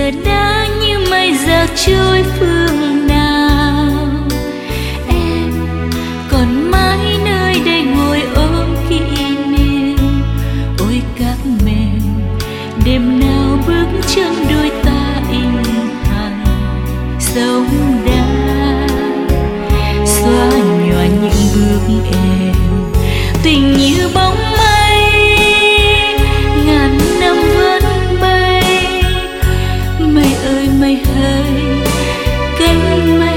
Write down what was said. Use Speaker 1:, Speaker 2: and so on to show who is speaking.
Speaker 1: giờ đã như mây giặc trôi phương nào. Em còn mãi nơi đây ngồi ôm kỷ niệm. Ôi các mềm đêm nào bước chân đôi ta in hằn sông đá, xóa nhòa những bước em tình như bóng mây ngàn năm vẫn bay. Mây ơi mây hỡi cánh mây